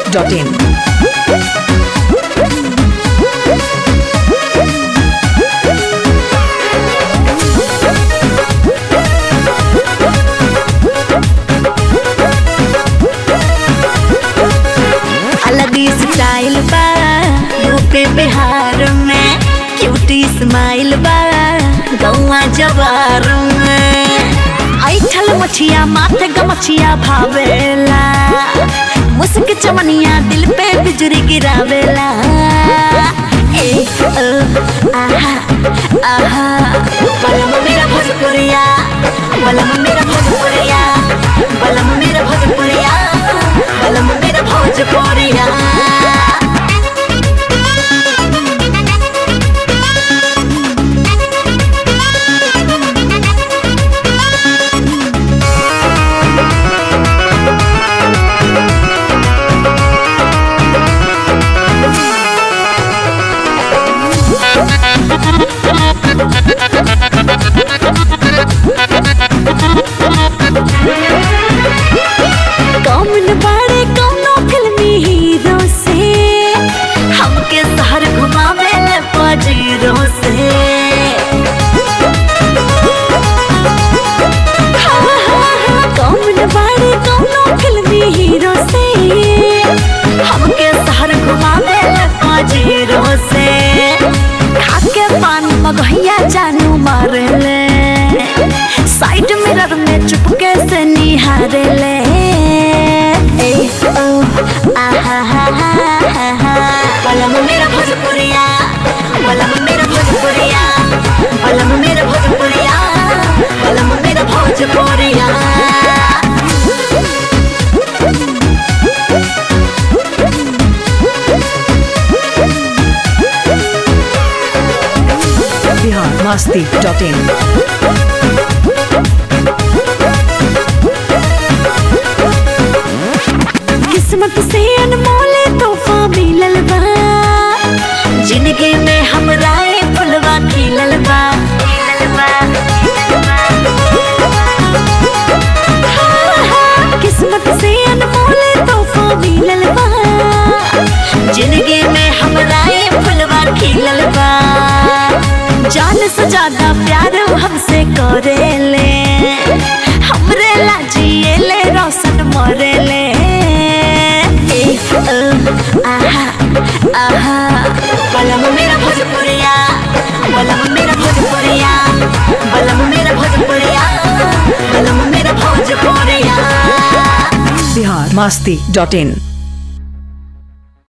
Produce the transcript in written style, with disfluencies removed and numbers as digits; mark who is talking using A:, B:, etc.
A: biharmasti.in.
B: अलग style बा UP Bihar में, क्यूटी स्माइल बा गौवा जवार में। ऐठल मछिया माथे गमछिया भावेला, मुस्क चमनिया दिल पे बिजली गिरावेला। ए ओ आहा आहा बलम मेरा भोजपुरिया, बलम मेरा भोजपुरिया, बलम मेरा भोजपुरिया, बलम मेरा भोजपुरिया। कौन बड़े कौनो फिल्मी हीरो से हमके शहर घुमावे ले पजीरो से। कौन बड़े कौनो फिल्मी हीरो से हमके शहर घुमावे ले पजीरो से। खाके पान मगहिया जानू मारे ले, साइड मिरर में चुपके से निहारे ले। बलम मेरा भोजपुरिया, बलम मेरा भोजपुरिया, बलम मेरा भोजपुरिया, बलम मेरा भोजपुरिया।
A: biharmasti.in.
B: किस्मत से अनमोल तोहफा मिलल बा, जिंदगी में हमरा फुलवा खिलल बा। किस्मत से अनमोल तोहफा मिलल बा, जिंदगी में हमरा फुलवा खिलल बा। जान से ज्यादा प्यार हमसे करेले, हमरे लाजिए ले रोशन मरेले। आहा आहा बलम मेरा भोजपुरिया, बलम मेरा भोजपुरिया, बलम मेरा भोजपुरिया, बलम मेरा भोजपुरिया।
A: biharmasti.in.